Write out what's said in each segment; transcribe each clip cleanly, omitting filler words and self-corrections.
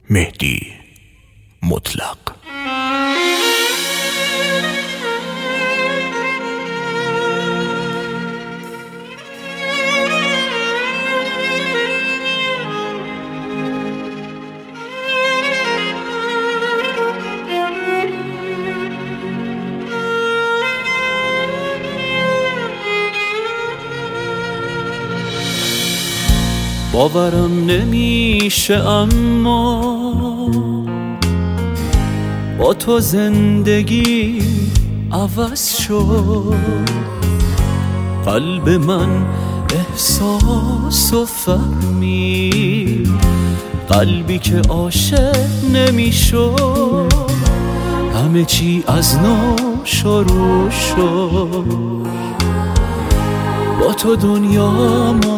مهدی مطلق. باورم نمیشه اما با تو زندگی عوض شد. قلب من احساس و فهمی، قلبی که عاشق نمیشد. همه چی از نو شروع شد. با تو دنیامو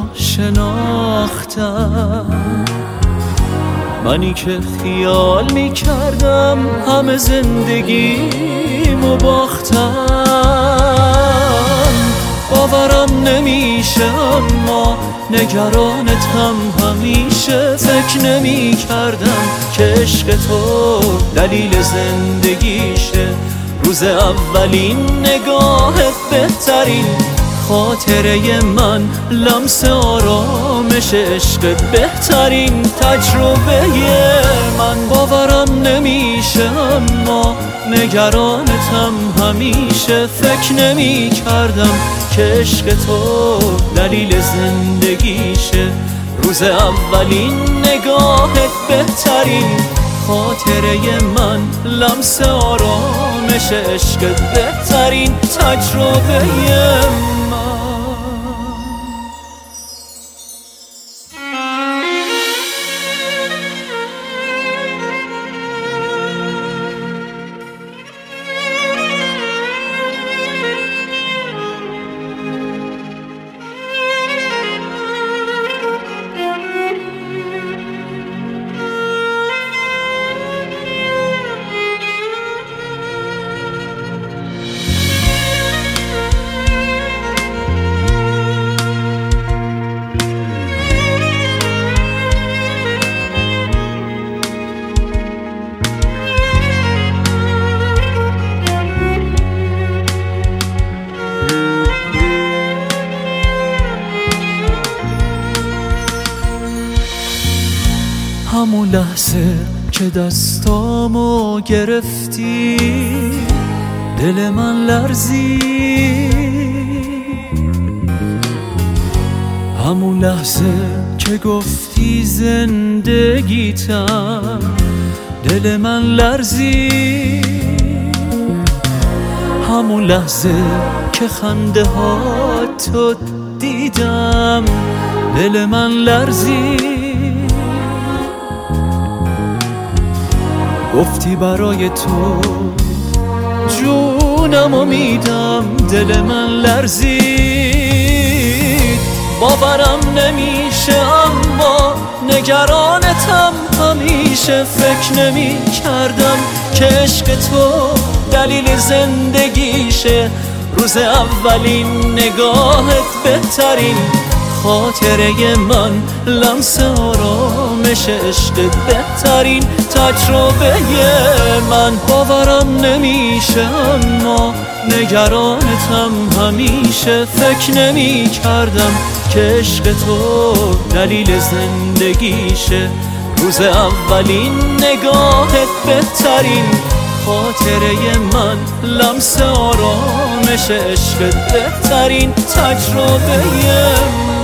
شناختم، منی که خیال میکردم همه زندگیمو باختم. باورم نمیشه اما نگرانتم همیشه. فکر نمیکردم که عشق تو دلیل زندگیشه. روز اولین نگاهت بهترین خاطره من، لمس آرامش عشق بهترین تجربه من. باورم نمیشه اما نگرانتم همیشه. فکر نمی کردم که عشق تو دلیل زندگیشه. روز اولین نگاهت بهترین خاطره من، لمس آرامش عشق بهترین تجربه من. همون لحظه که دستامو گرفتی دل من لرزید. همون لحظه که گفتی زندگیتم دل من لرزید. همون لحظه که خنده هاتو دیدم دل من لرزید. گفتی برای تو جونمو میدم دل من لرزید. باورم نمیشه اما نگرانتم همیشه. فکر نمی کردم که عشق تو دلیل زندگیشه. روز اولین نگاهت بهترین خاطره من، لمس آرامش عشق بهترین تجربه من. باورم نمیشه اما نگرانتم همیشه. فکر نمی کردم که عشق تو دلیل زندگیشه. روز اولین نگاهت بهترین خاطره من، لمس آرامش عشق بهترین تجربه من.